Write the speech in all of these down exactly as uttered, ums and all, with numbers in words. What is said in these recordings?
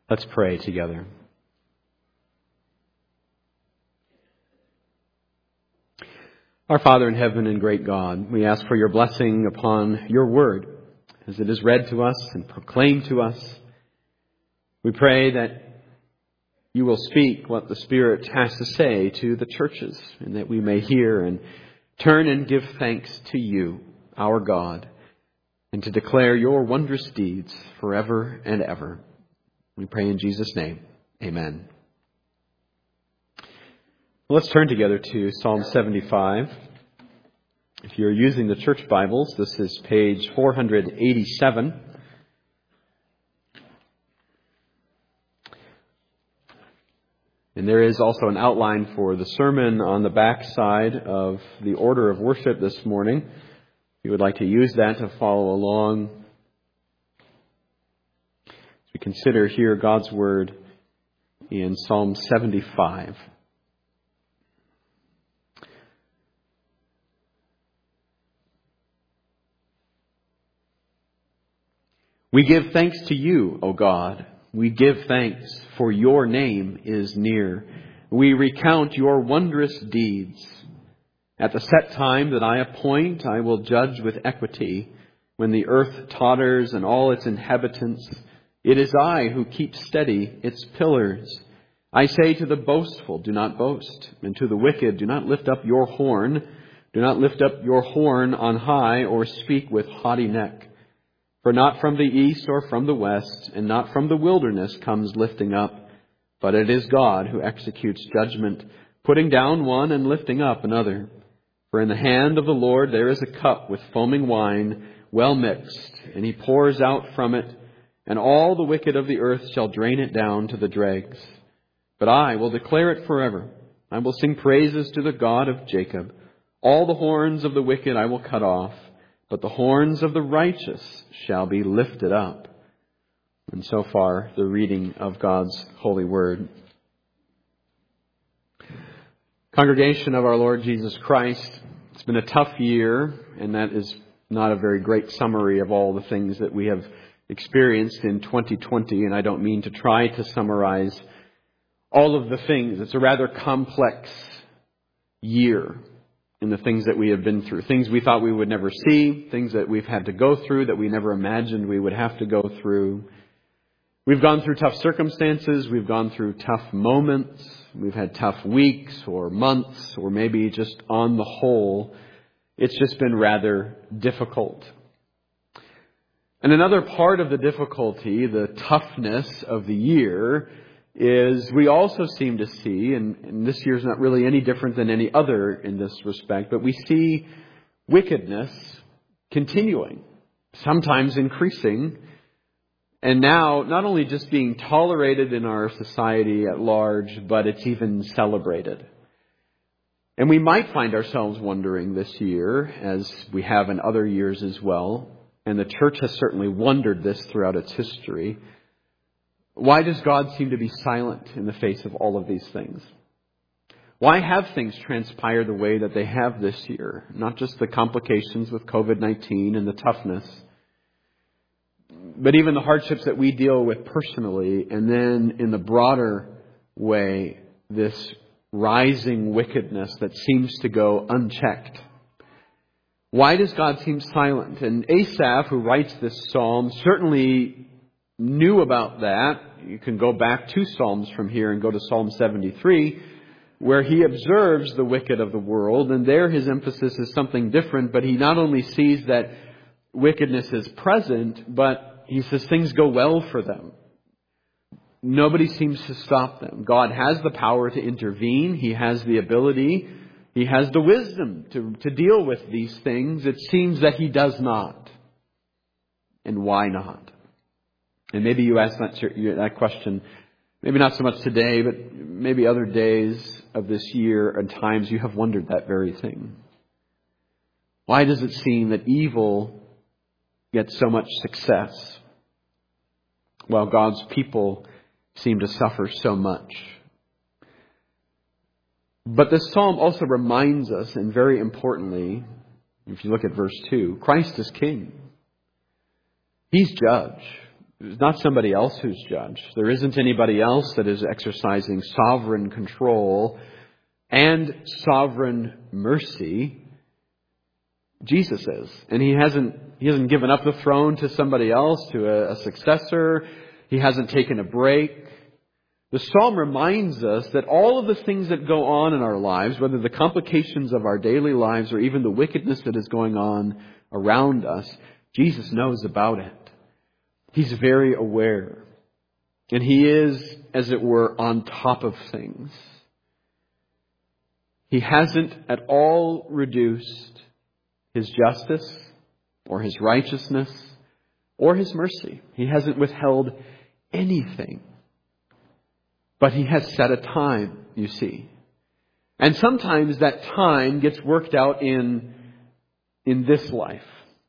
Let's pray together. Our Father in heaven and great God, we ask for your blessing upon your word as it is read to us and proclaimed to us. We pray that you will speak what the Spirit has to say to the churches, and that we may hear and turn and give thanks to you, our God, and to declare your wondrous deeds forever and ever. We pray in Jesus' name. Amen. Let's turn together to Psalm seventy-five. If you're using the church Bibles, this is page four eighty-seven. And there is also an outline for the sermon on the back side of the order of worship this morning. If you would like to use that to follow along, as we consider here God's Word in Psalm seventy-five. We give thanks to you, O God. We give thanks, for your name is near. We recount your wondrous deeds. At the set time that I appoint, I will judge with equity. When the earth totters and all its inhabitants, it is I who keep steady its pillars. I say to the boastful, do not boast, and to the wicked, do not lift up your horn. Do not lift up your horn on high, or speak with haughty neck. For not from the east or from the west, and not from the wilderness comes lifting up, but it is God who executes judgment, putting down one and lifting up another. For in the hand of the Lord there is a cup with foaming wine, well mixed, and he pours out from it, and all the wicked of the earth shall drain it down to the dregs. But I will declare it forever. I will sing praises to the God of Jacob. All the horns of the wicked I will cut off, but the horns of the righteous shall be lifted up. And so far, the reading of God's holy word. Congregation of our Lord Jesus Christ, it's been a tough year, and that is not a very great summary of all the things that we have experienced in twenty twenty, and I don't mean to try to summarize all of the things. It's a rather complex year in the things that we have been through. Things we thought we would never see, things that we've had to go through that we never imagined we would have to go through. We've gone through tough circumstances, we've gone through tough moments, we've had tough weeks or months, or maybe just on the whole, it's just been rather difficult. And another part of the difficulty, the toughness of the year, is we also seem to see, and, and this year's not really any different than any other in this respect, but we see wickedness continuing, sometimes increasing, and now not only just being tolerated in our society at large, but it's even celebrated. And we might find ourselves wondering this year, as we have in other years as well, and the church has certainly wondered this throughout its history, why does God seem to be silent in the face of all of these things? Why have things transpired the way that they have this year? Not just the complications with covid nineteen and the toughness, but even the hardships that we deal with personally, and then in the broader way, this rising wickedness that seems to go unchecked. Why does God seem silent? And Asaph, who writes this psalm, certainly knew about that. You can go back two psalms from here and go to Psalm seventy-three, where he observes the wicked of the world, and there his emphasis is something different, but he not only sees that wickedness is present, but he says things go well for them. Nobody seems to stop them. God has the power to intervene. He has the ability. He has the wisdom to, to deal with these things. It seems that he does not. And why not? And maybe you ask that, that question, maybe not so much today, but maybe other days of this year and times you have wondered that very thing. Why does it seem that evil gets so much success while God's people seem to suffer so much? But this psalm also reminds us, and very importantly, if you look at verse two, Christ is King. He's judge. There's not somebody else who's judge. There isn't anybody else that is exercising sovereign control and sovereign mercy. Jesus is. And he hasn't, he hasn't given up the throne to somebody else, to a, a successor. He hasn't taken a break. The Psalm reminds us that all of the things that go on in our lives, whether the complications of our daily lives or even the wickedness that is going on around us, Jesus knows about it. He's very aware. And He is, as it were, on top of things. He hasn't at all reduced His justice or His righteousness or His mercy. He hasn't withheld anything. But He has set a time, you see. And sometimes that time gets worked out in, in this life.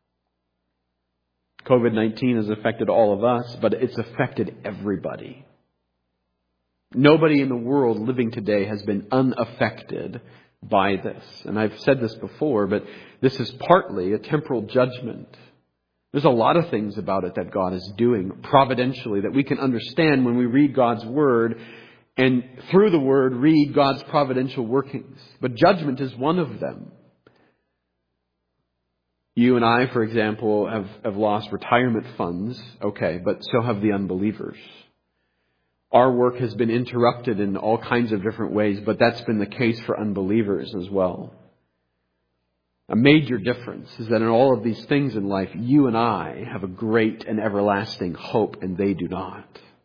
covid nineteen has affected all of us, but it's affected everybody. Nobody in the world living today has been unaffected by this. And I've said this before, but this is partly a temporal judgment. There's a lot of things about it that God is doing providentially that we can understand when we read God's Word and through the Word read God's providential workings. But judgment is one of them. You and I, for example, have, have lost retirement funds. Okay, but so have the unbelievers. Our work has been interrupted in all kinds of different ways, but that's been the case for unbelievers as well. A major difference is that in all of these things in life, you and I have a great and everlasting hope, and they do not.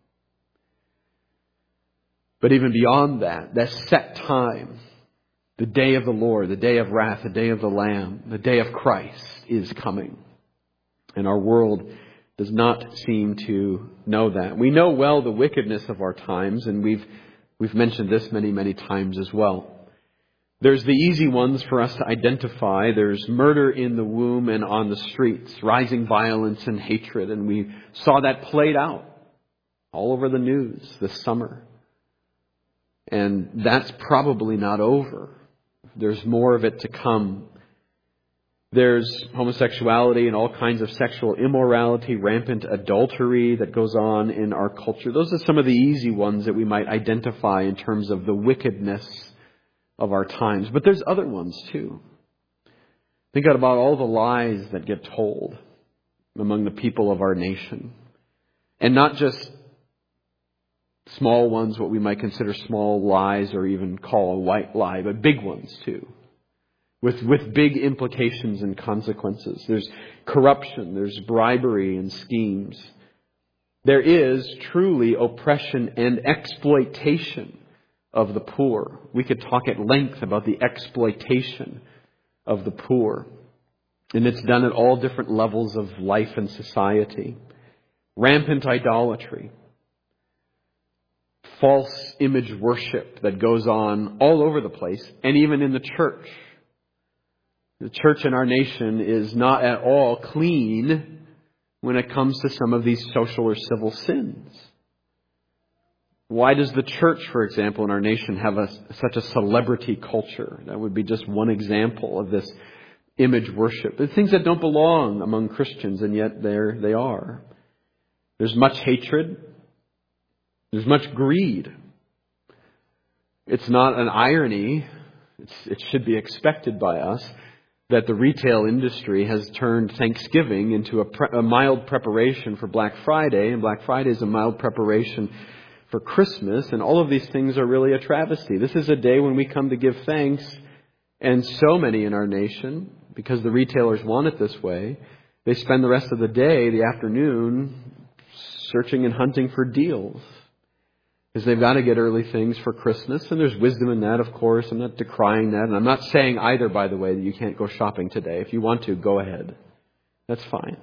But even beyond that, that set time, the day of the Lord, the day of wrath, the day of the Lamb, the day of Christ is coming. And our world does not seem to know that. We know well the wickedness of our times, and we've we've mentioned this many, many times as well. There's the easy ones for us to identify. There's murder in the womb and on the streets, rising violence and hatred. And we saw that played out all over the news this summer. And that's probably not over. There's more of it to come. There's homosexuality and all kinds of sexual immorality, rampant adultery that goes on in our culture. Those are some of the easy ones that we might identify in terms of the wickedness of our times. But there's other ones too. Think about all the lies that get told among the people of our nation. And not just small ones, what we might consider small lies or even call a white lie, but big ones too. With, with big implications and consequences. There's corruption, there's bribery and schemes. There is truly oppression and exploitation of the poor. We could talk at length about the exploitation of the poor. And it's done at all different levels of life and society. Rampant idolatry. False image worship that goes on all over the place and even in the church. The church in our nation is not at all clean when it comes to some of these social or civil sins. Why does the church, for example, in our nation have a, such a celebrity culture? That would be just one example of this image worship. The things that don't belong among Christians, and yet there they are. There's much hatred. There's much greed. It's not an irony. It's, it should be expected by us that the retail industry has turned Thanksgiving into a, pre- a mild preparation for Black Friday, and Black Friday is a mild preparation for Christmas, and all of these things are really a travesty. This is a day when we come to give thanks, and so many in our nation, because the retailers want it this way, they spend the rest of the day, the afternoon, searching and hunting for deals. Because they've got to get early things for Christmas. And there's wisdom in that, of course. I'm not decrying that. And I'm not saying either, by the way, that you can't go shopping today. If you want to, go ahead. That's fine.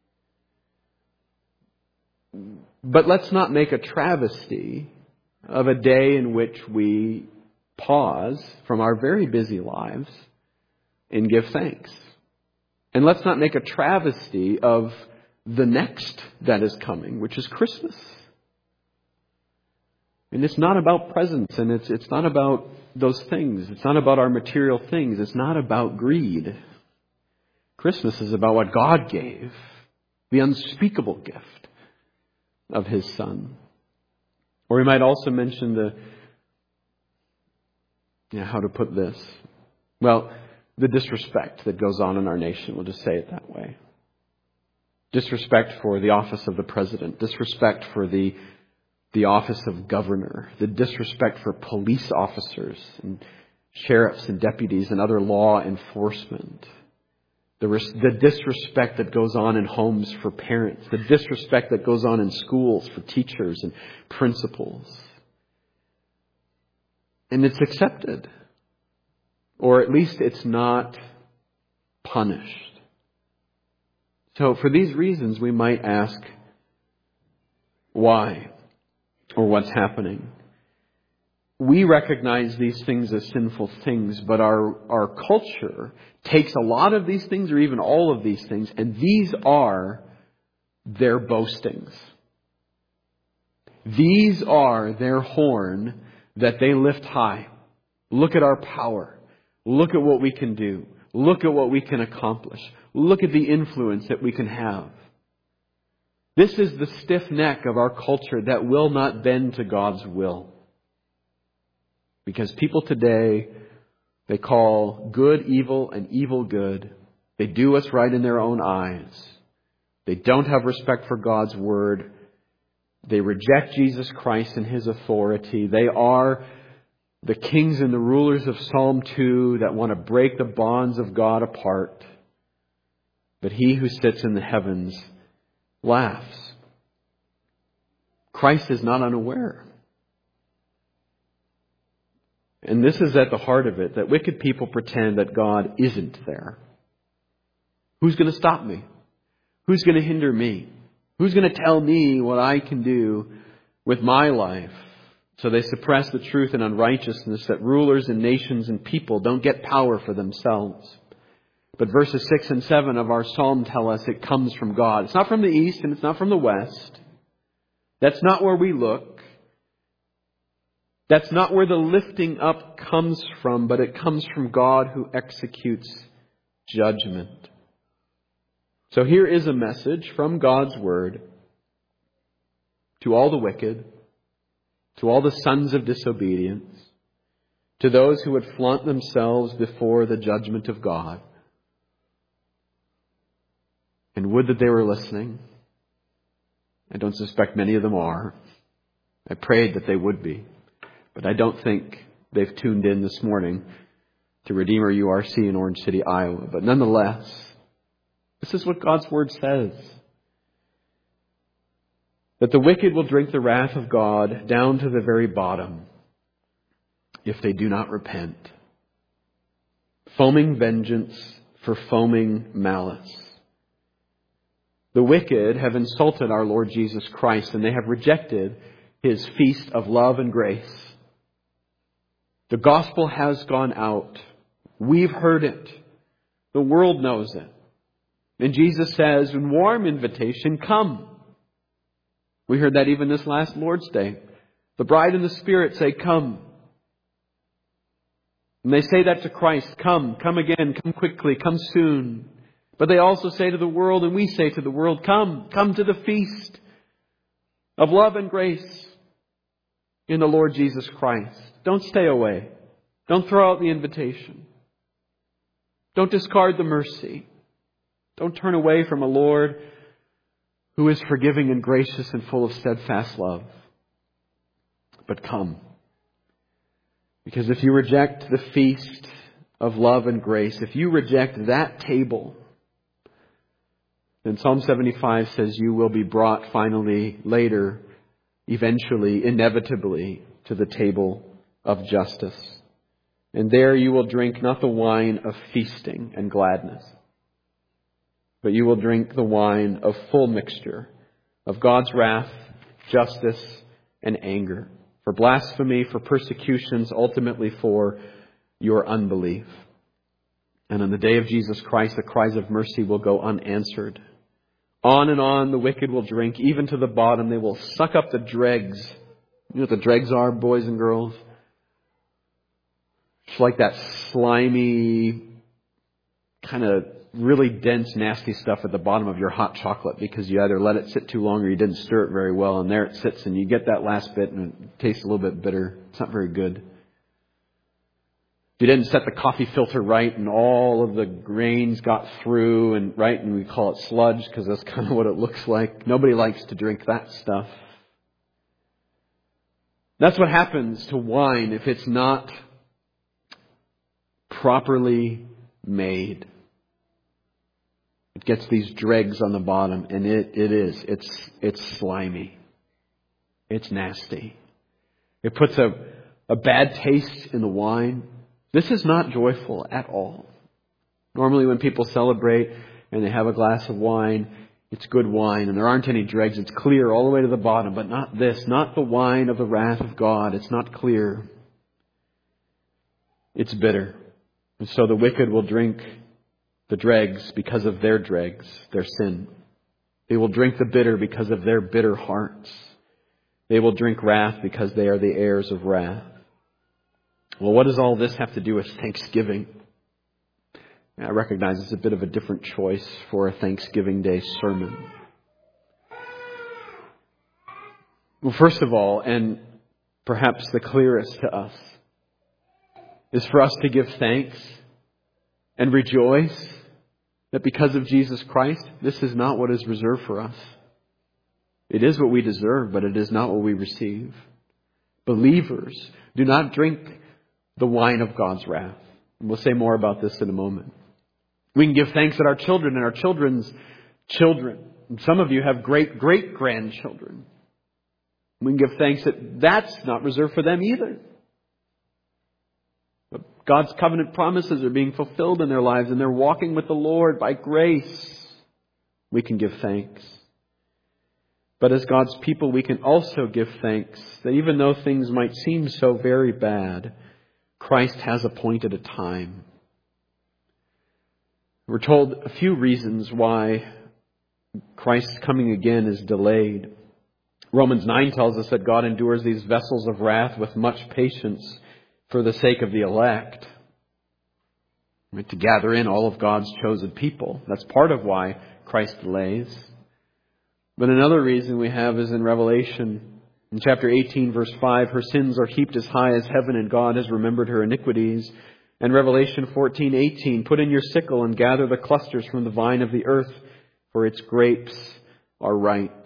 But let's not make a travesty of a day in which we pause from our very busy lives and give thanks. And let's not make a travesty of the next that is coming, which is Christmas. And it's not about presents, and it's it's not about those things. It's not about our material things. It's not about greed. Christmas is about what God gave, the unspeakable gift of His Son. Or we might also mention the, you know, how to put this? Well, the disrespect that goes on in our nation. We'll just say it that way. Disrespect for the office of the president. Disrespect for the, the office of governor. The disrespect for police officers and sheriffs and deputies and other law enforcement. The, res- the disrespect that goes on in homes for parents. The disrespect that goes on in schools for teachers and principals. And it's accepted. Or at least it's not punished. So for these reasons, we might ask why or what's happening. We recognize these things as sinful things, but our, our culture takes a lot of these things or even all of these things, and these are their boastings. These are their horn that they lift high. Look at our power. Look at what we can do. Look at what we can accomplish. Look at the influence that we can have. This is the stiff neck of our culture that will not bend to God's will. Because people today, they call good evil and evil good. They do what's right in their own eyes. They don't have respect for God's word. They reject Jesus Christ and His authority. They are the kings and the rulers of Psalm two that want to break the bonds of God apart. But He who sits in the heavens laughs. Christ is not unaware. And this is at the heart of it, that wicked people pretend that God isn't there. Who's going to stop me? Who's going to hinder me? Who's going to tell me what I can do with my life? So they suppress the truth and unrighteousness that rulers and nations and people don't get power for themselves. But verses six and seven of our psalm tell us it comes from God. It's not from the east and it's not from the west. That's not where we look. That's not where the lifting up comes from, but it comes from God who executes judgment. So here is a message from God's word to all the wicked, to all the sons of disobedience, to those who would flaunt themselves before the judgment of God. And would that they were listening. I don't suspect many of them are. I prayed that they would be. But I don't think they've tuned in this morning to Redeemer U R C in Orange City, Iowa. But nonetheless, this is what God's word says. That the wicked will drink the wrath of God down to the very bottom if they do not repent. Foaming vengeance for foaming malice. The wicked have insulted our Lord Jesus Christ, and they have rejected His feast of love and grace. The gospel has gone out. We've heard it. The world knows it. And Jesus says, in warm invitation, come. We heard that even this last Lord's Day. The bride and the Spirit say, come. And they say that to Christ, come, come again, come quickly, come soon. But they also say to the world, and we say to the world, come, come to the feast of love and grace in the Lord Jesus Christ. Don't stay away. Don't throw out the invitation. Don't discard the mercy. Don't turn away from a Lord who is forgiving and gracious and full of steadfast love. But come. Because if you reject the feast of love and grace, if you reject that table, then Psalm seventy-five says you will be brought finally, later, eventually, inevitably, to the table of justice. And there you will drink not the wine of feasting and gladness, but you will drink the wine of full mixture of God's wrath, justice, and anger. For blasphemy, for persecutions, ultimately for your unbelief. And on the day of Jesus Christ, the cries of mercy will go unanswered. On and on the wicked will drink, even to the bottom. They will suck up the dregs. You know what the dregs are, boys and girls? It's like that slimy, kind of really dense, nasty stuff at the bottom of your hot chocolate because you either let it sit too long or you didn't stir it very well, and there it sits, and you get that last bit and it tastes a little bit bitter. It's not very good. If you didn't set the coffee filter right and all of the grains got through, and right, and we call it sludge because that's kind of what it looks like. Nobody likes to drink that stuff. That's what happens to wine if it's not properly made. It gets these dregs on the bottom, and it, it is. It's, it's slimy. It's nasty. It puts a, a bad taste in the wine. This is not joyful at all. Normally when people celebrate and they have a glass of wine, it's good wine and there aren't any dregs. It's clear all the way to the bottom, but not this, not the wine of the wrath of God. It's not clear. It's bitter. And so the wicked will drink the dregs because of their dregs, their sin. They will drink the bitter because of their bitter hearts. They will drink wrath because they are the heirs of wrath. Well, what does all this have to do with Thanksgiving? I recognize it's a bit of a different choice for a Thanksgiving Day sermon. Well, first of all, and perhaps the clearest to us, is for us to give thanks and rejoice that because of Jesus Christ, this is not what is reserved for us. It is what we deserve, but it is not what we receive. Believers do not drink the wine of God's wrath. And we'll say more about this in a moment. We can give thanks that our children and our children's children, and some of you have great great grandchildren. We can give thanks that that's not reserved for them either. But God's covenant promises are being fulfilled in their lives, and they're walking with the Lord by grace. We can give thanks. But as God's people, we can also give thanks that even though things might seem so very bad, Christ has appointed a time. We're told a few reasons why Christ's coming again is delayed. Romans nine tells us that God endures these vessels of wrath with much patience for the sake of the elect. Right, to gather in all of God's chosen people. That's part of why Christ delays. But another reason we have is in Revelation. In chapter eighteen, verse five, her sins are heaped as high as heaven, and God has remembered her iniquities. And Revelation fourteen eighteen, put in your sickle and gather the clusters from the vine of the earth, for its grapes are ripe.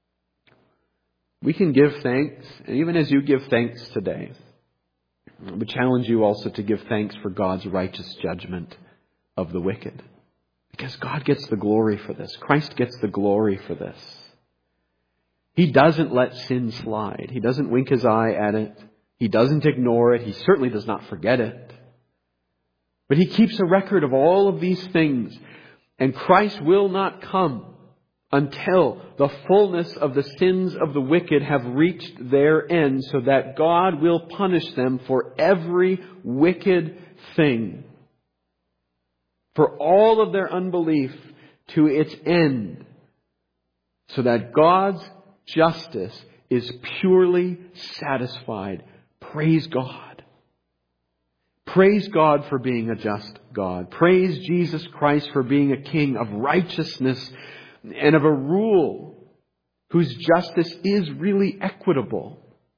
We can give thanks, and even as you give thanks today, I would challenge you also to give thanks for God's righteous judgment of the wicked. Because God gets the glory for this. Christ gets the glory for this. He doesn't let sin slide. He doesn't wink his eye at it. He doesn't ignore it. He certainly does not forget it. But he keeps a record of all of these things. And Christ will not come until the fullness of the sins of the wicked have reached their end, so that God will punish them for every wicked thing. For all of their unbelief to its end. So that God's justice is purely satisfied. Praise God. Praise God for being a just God. Praise Jesus Christ for being a king of righteousness and of a rule whose justice is really equitable.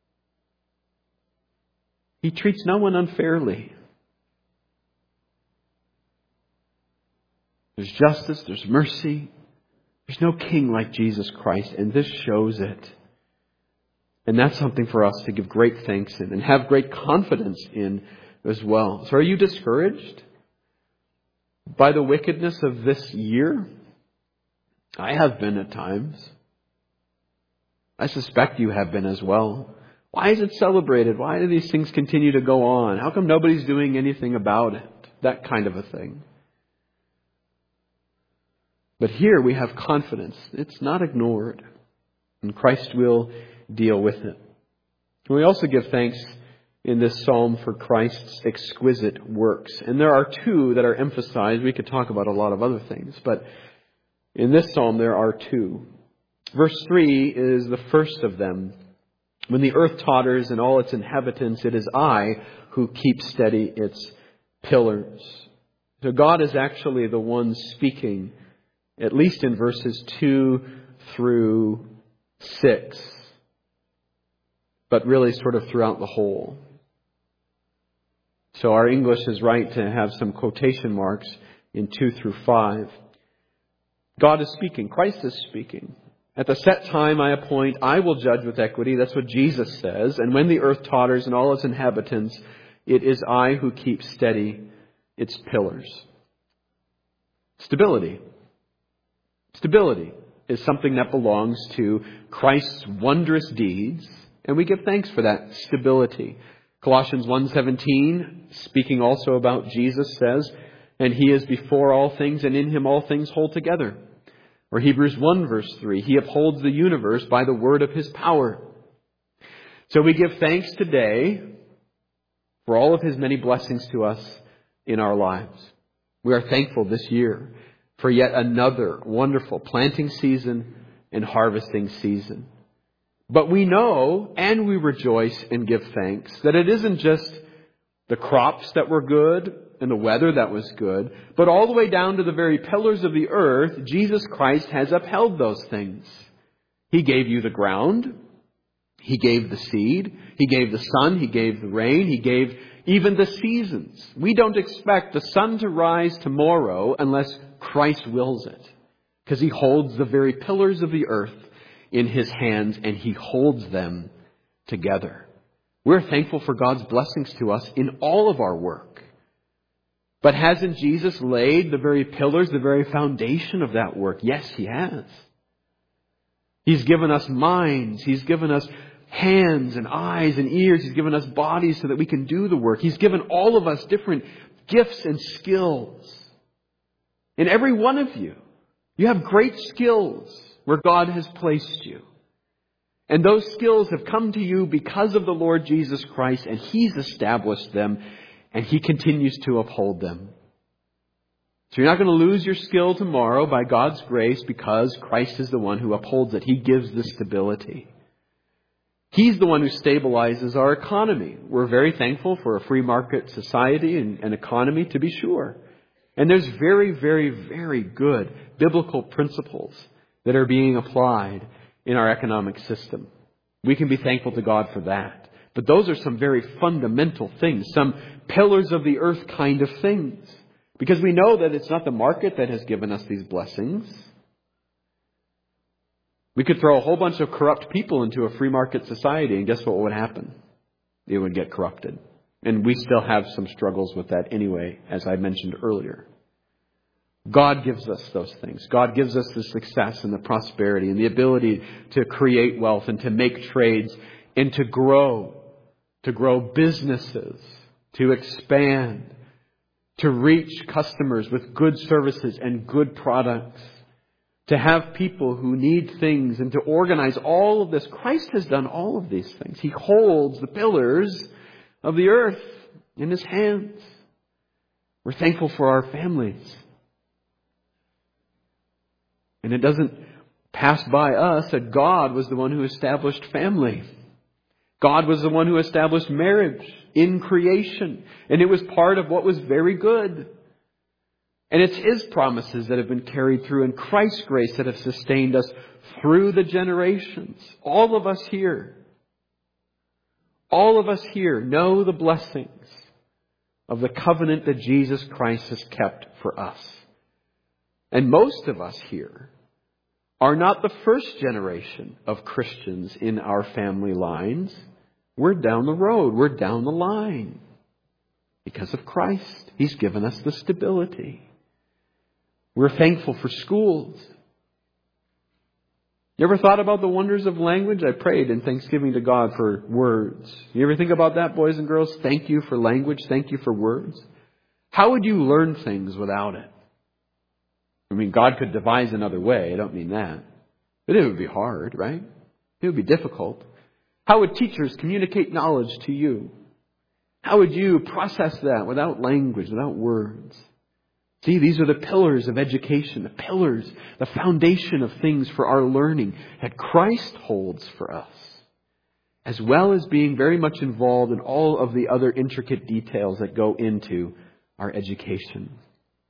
He treats no one unfairly. There's justice, there's mercy. There's no king like Jesus Christ, and this shows it. And that's something for us to give great thanks in and have great confidence in as well. So are you discouraged by the wickedness of this year? I have been at times. I suspect you have been as well. Why is it celebrated? Why do these things continue to go on? How come nobody's doing anything about it? That kind of a thing. But here we have confidence. It's not ignored. And Christ will deal with it. We also give thanks in this psalm for Christ's exquisite works. And there are two that are emphasized. We could talk about a lot of other things. But in this psalm there are two. Verse three is the first of them. When the earth totters and all its inhabitants, it is I who keep steady its pillars. So God is actually the one speaking, at least in verses two through six, but really sort of throughout the whole. So our English is right to have some quotation marks in two through five. God is speaking. Christ is speaking. At the set time I appoint, I will judge with equity. That's what Jesus says. And when the earth totters and all its inhabitants, it is I who keep steady its pillars. Stability. Stability is something that belongs to Christ's wondrous deeds, and we give thanks for that stability. Colossians one seventeen, speaking also about Jesus, says, and He is before all things, and in Him all things hold together. Or Hebrews one verse three, He upholds the universe by the word of His power. So we give thanks today for all of His many blessings to us in our lives. We are thankful this year for yet another wonderful planting season and harvesting season. But we know and we rejoice and give thanks that it isn't just the crops that were good and the weather that was good, but all the way down to the very pillars of the earth, Jesus Christ has upheld those things. He gave you the ground. He gave the seed. He gave the sun. He gave the rain. He gave even the seasons. We don't expect the sun to rise tomorrow unless Christ wills it, because He holds the very pillars of the earth in His hands, and He holds them together. We're thankful for God's blessings to us in all of our work. But hasn't Jesus laid the very pillars, the very foundation of that work? Yes, He has. He's given us minds. He's given us hands and eyes and ears. He's given us bodies so that we can do the work. He's given all of us different gifts and skills. And every one of you, you have great skills where God has placed you. And those skills have come to you because of the Lord Jesus Christ, and He's established them, and He continues to uphold them. So you're not going to lose your skill tomorrow by God's grace, because Christ is the one who upholds it. He gives the stability. He's the one who stabilizes our economy. We're very thankful for a free market society and an economy, to be sure. And there's very, very, very good biblical principles that are being applied in our economic system. We can be thankful to God for that. But those are some very fundamental things, some pillars of the earth kind of things. Because we know that it's not the market that has given us these blessings. We could throw a whole bunch of corrupt people into a free market society, and guess what would happen? It would get corrupted. And we still have some struggles with that anyway, as I mentioned earlier. God gives us those things. God gives us the success and the prosperity and the ability to create wealth and to make trades and to grow, to grow businesses, to expand, to reach customers with good services and good products, to have people who need things, and to organize all of this. Christ has done all of these things. He holds the pillars of the earth in His hands. We're thankful for our families. And it doesn't pass by us that God was the one who established family. God was the one who established marriage in creation. And it was part of what was very good. And it's His promises that have been carried through, and Christ's grace that have sustained us through the generations. All of us here, all of us here know the blessings of the covenant that Jesus Christ has kept for us. And most of us here are not the first generation of Christians in our family lines. We're down the road. We're down the line. Because of Christ. He's given us the stability. We're thankful for schools. You ever thought about the wonders of language? I prayed in thanksgiving to God for words. You ever think about that, boys and girls? Thank you for language. Thank you for words. How would you learn things without it? I mean, God could devise another way. I don't mean that. But it would be hard, right? It would be difficult. How would teachers communicate knowledge to you? How would you process that without language, without words? See, these are the pillars of education, the pillars, the foundation of things for our learning that Christ holds for us, as well as being very much involved in all of the other intricate details that go into our education.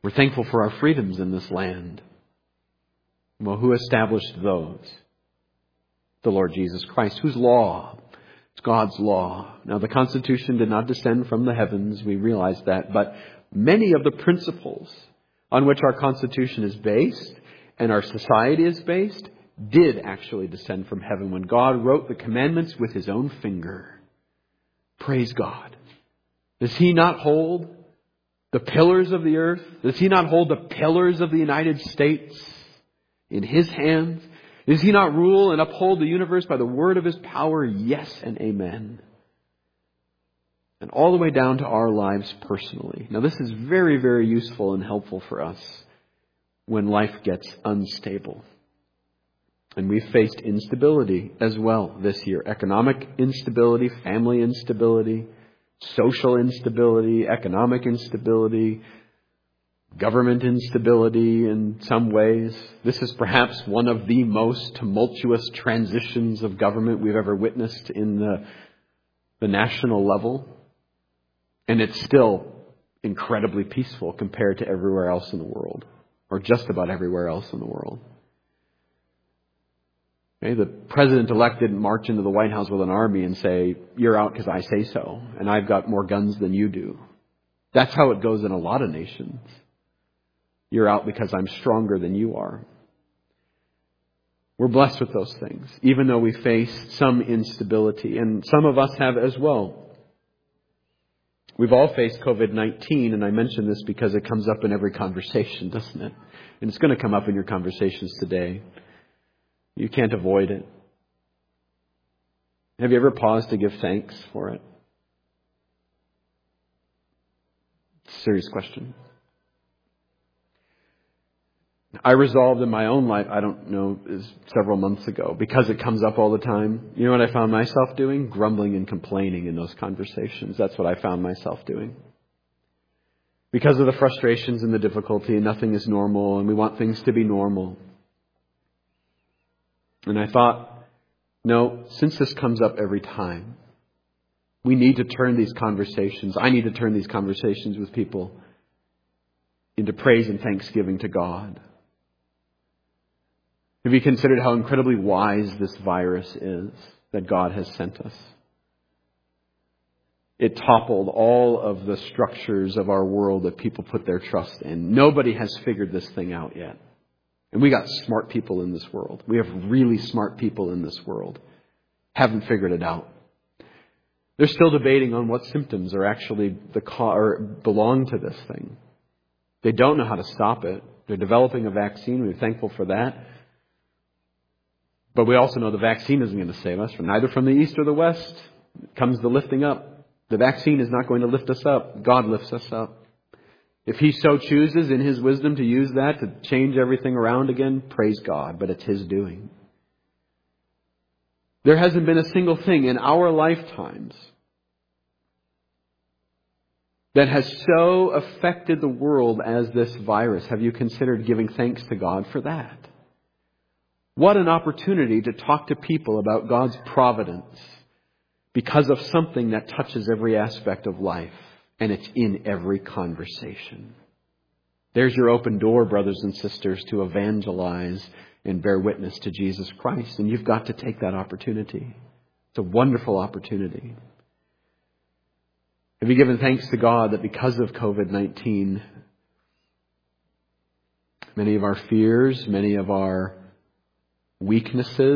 We're thankful for our freedoms in this land. Well, who established those? The Lord Jesus Christ, whose law? It's God's law. Now, the Constitution did not descend from the heavens. We realize that. But many of the principles on which our Constitution is based and our society is based did actually descend from heaven when God wrote the commandments with his own finger. Praise God. Does he not hold the pillars of the earth? Does he not hold the pillars of the United States in his hands? Does he not rule and uphold the universe by the word of his power? Yes and amen. And all the way down to our lives personally. Now, this is very, very useful and helpful for us when life gets unstable. And we've faced instability as well this year. Economic instability, family instability, social instability, economic instability, government instability in some ways. This is perhaps one of the most tumultuous transitions of government we've ever witnessed in the, the national level. And it's still incredibly peaceful compared to everywhere else in the world, or just about everywhere else in the world. Okay, the president-elect didn't march into the White House with an army and say, "You're out because I say so, and I've got more guns than you do." That's how it goes in a lot of nations. You're out because I'm stronger than you are. We're blessed with those things, even though we face some instability, and some of us have as well. We've all faced covid nineteen, and I mention this because it comes up in every conversation, doesn't it? And it's going to come up in your conversations today. You can't avoid it. Have you ever paused to give thanks for it? Serious question. I resolved in my own life, I don't know, is several months ago, because it comes up all the time. You know what I found myself doing? Grumbling and complaining in those conversations. That's what I found myself doing. Because of the frustrations and the difficulty, and nothing is normal, and we want things to be normal. And I thought, no, since this comes up every time, we need to turn these conversations, I need to turn these conversations with people into praise and thanksgiving to God. Have you considered how incredibly wise this virus is that God has sent us? It toppled all of the structures of our world that people put their trust in. Nobody has figured this thing out yet. And we got smart people in this world. We have really smart people in this world. Haven't figured it out. They're still debating on what symptoms are actually the co- or belong to this thing. They don't know how to stop it. They're developing a vaccine. We're thankful for that. But we also know the vaccine isn't going to save us, neither from the east or the west. It comes the lifting up. The vaccine is not going to lift us up. God lifts us up. If he so chooses in his wisdom to use that to change everything around again, praise God, but it's his doing. There hasn't been a single thing in our lifetimes that has so affected the world as this virus. Have you considered giving thanks to God for that? What an opportunity to talk to people about God's providence because of something that touches every aspect of life, and it's in every conversation. There's your open door, brothers and sisters, to evangelize and bear witness to Jesus Christ, and you've got to take that opportunity. It's a wonderful opportunity. Have you given thanks to God that because of covid nineteen, many of our fears, many of our weaknesses,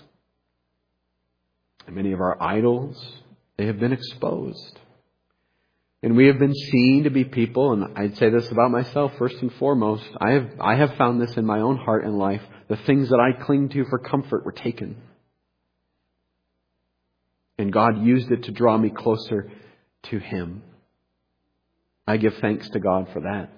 and many of our idols, they have been exposed. And we have been seen to be people, and I'd say this about myself first and foremost, I have I have found this in my own heart and life. The things that I cling to for comfort were taken. And God used it to draw me closer to him. I give thanks to God for that.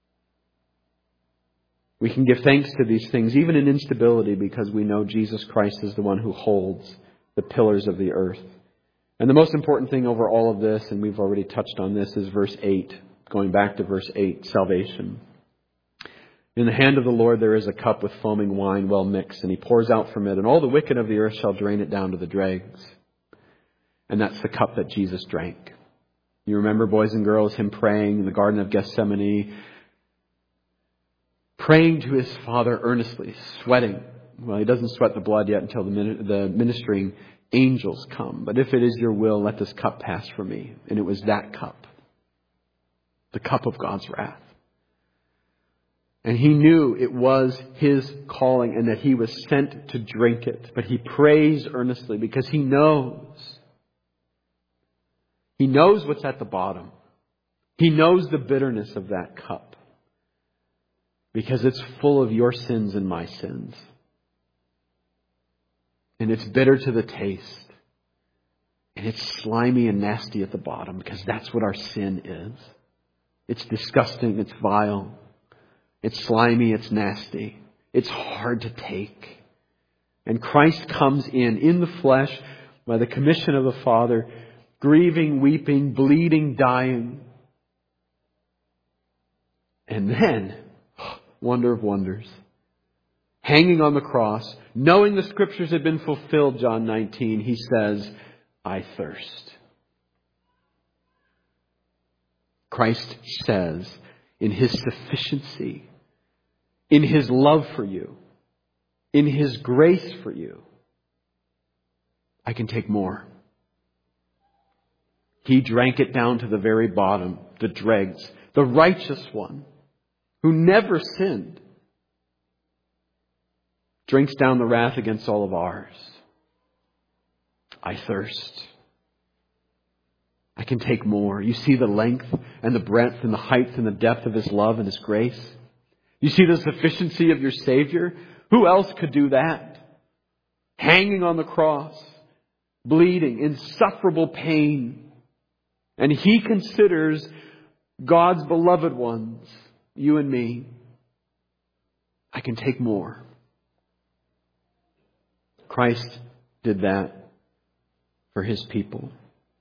We can give thanks to these things, even in instability, because we know Jesus Christ is the one who holds the pillars of the earth. And the most important thing over all of this, and we've already touched on this, is verse eight. Going back to verse eight, salvation. In the hand of the Lord there is a cup with foaming wine well mixed, and he pours out from it, and all the wicked of the earth shall drain it down to the dregs. And that's the cup that Jesus drank. You remember, boys and girls, him praying in the Garden of Gethsemane, praying to his Father earnestly, sweating. Well, he doesn't sweat the blood yet until the the ministering angels come. But if it is your will, let this cup pass from me. And it was that cup, the cup of God's wrath. And he knew it was his calling and that he was sent to drink it. But he prays earnestly because he knows. He knows what's at the bottom. He knows the bitterness of that cup. Because it's full of your sins and my sins. And it's bitter to the taste. And it's slimy and nasty at the bottom because that's what our sin is. It's disgusting. It's vile. It's slimy, it's nasty. It's hard to take. And Christ comes in, in the flesh, by the commission of the Father, grieving, weeping, bleeding, dying. And then, wonder of wonders, hanging on the cross, knowing the Scriptures had been fulfilled, John nineteen, he says, I thirst. Christ says, in his sufficiency, in his love for you, in his grace for you, I can take more. He drank it down to the very bottom, the dregs, the righteous one, who never sinned, drinks down the wrath against all of ours. I thirst. I can take more. You see the length and the breadth and the height and the depth of his love and his grace? You see the sufficiency of your Savior? Who else could do that? Hanging on the cross, bleeding, insufferable pain. And he considers God's beloved ones, you and me. I can take more. Christ did that for his people.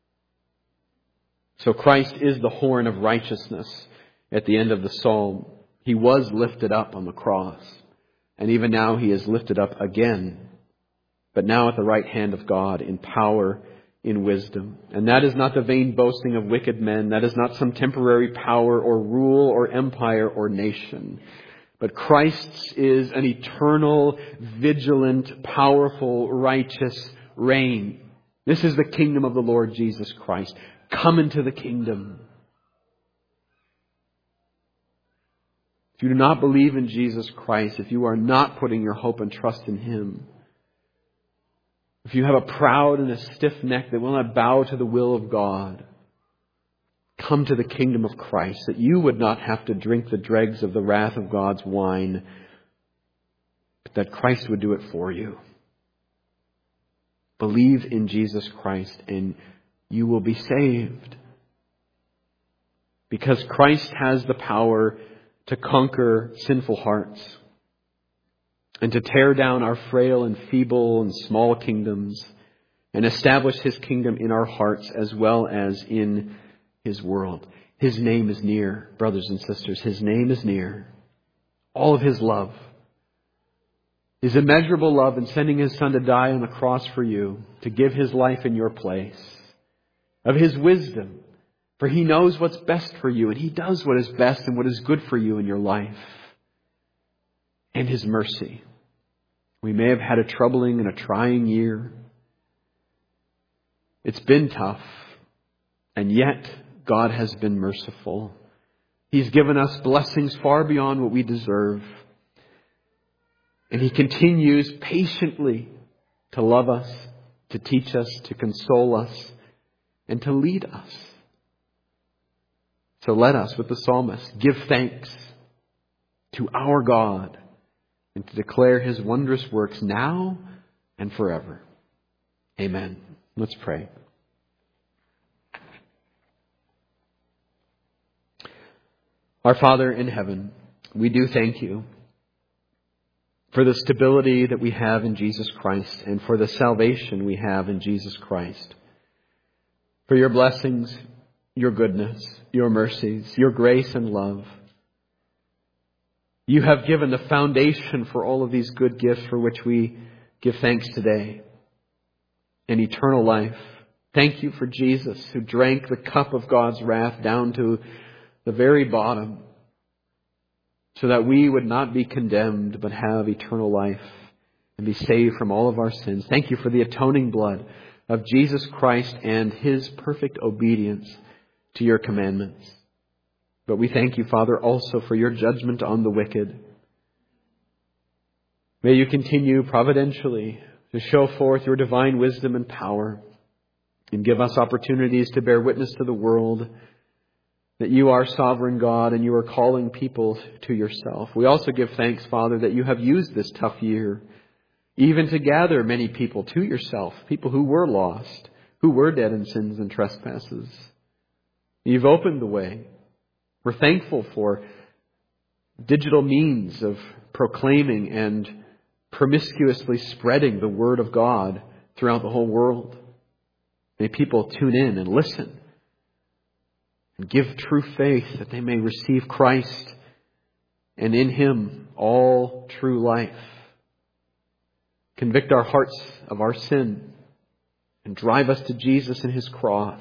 So Christ is the horn of righteousness at the end of the psalm. He was lifted up on the cross. And even now he is lifted up again. But now at the right hand of God in power, in wisdom. And that is not the vain boasting of wicked men. That is not some temporary power or rule or empire or nation. But Christ's is an eternal, vigilant, powerful, righteous reign. This is the kingdom of the Lord Jesus Christ. Come into the kingdom. If you do not believe in Jesus Christ, if you are not putting your hope and trust in him, if you have a proud and a stiff neck that will not bow to the will of God, come to the kingdom of Christ, that you would not have to drink the dregs of the wrath of God's wine, but that Christ would do it for you. Believe in Jesus Christ and you will be saved. Because Christ has the power to conquer sinful hearts and to tear down our frail and feeble and small kingdoms and establish his kingdom in our hearts as well as in his world. His name is near, brothers and sisters. His name is near. All of his love, his immeasurable love in sending his Son to die on the cross for you, to give his life in your place, of his wisdom, for he knows what's best for you, and he does what is best and what is good for you in your life. And his mercy. We may have had a troubling and a trying year. It's been tough, and yet God has been merciful. He's given us blessings far beyond what we deserve. And he continues patiently to love us, to teach us, to console us, and to lead us. So let us, with the psalmist, give thanks to our God and to declare his wondrous works now and forever. Amen. Let's pray. Our Father in heaven, we do thank you for the stability that we have in Jesus Christ and for the salvation we have in Jesus Christ. For your blessings, your goodness, your mercies, your grace and love. You have given the foundation for all of these good gifts for which we give thanks today. And eternal life. Thank you for Jesus who drank the cup of God's wrath down to the very bottom, so that we would not be condemned but have eternal life and be saved from all of our sins. Thank you for the atoning blood of Jesus Christ and His perfect obedience to your commandments. But we thank you, Father, also for your judgment on the wicked. May you continue providentially to show forth your divine wisdom and power and give us opportunities to bear witness to the world that you are sovereign God and you are calling people to yourself. We also give thanks, Father, that you have used this tough year even to gather many people to yourself, people who were lost, who were dead in sins and trespasses. You've opened the way. We're thankful for digital means of proclaiming and promiscuously spreading the Word of God throughout the whole world. May people tune in and listen and give true faith that they may receive Christ and in Him all true life. Convict our hearts of our sin and drive us to Jesus and His cross.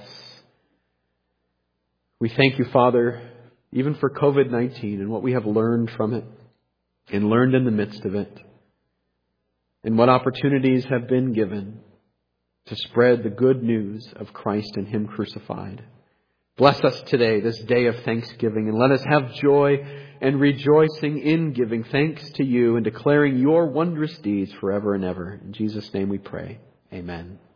We thank you, Father, even for covid nineteen and what we have learned from it and learned in the midst of it, and what opportunities have been given to spread the good news of Christ and Him crucified. Bless us today, this day of thanksgiving, and let us have joy and rejoicing in giving thanks to you and declaring your wondrous deeds forever and ever. In Jesus' name we pray. Amen.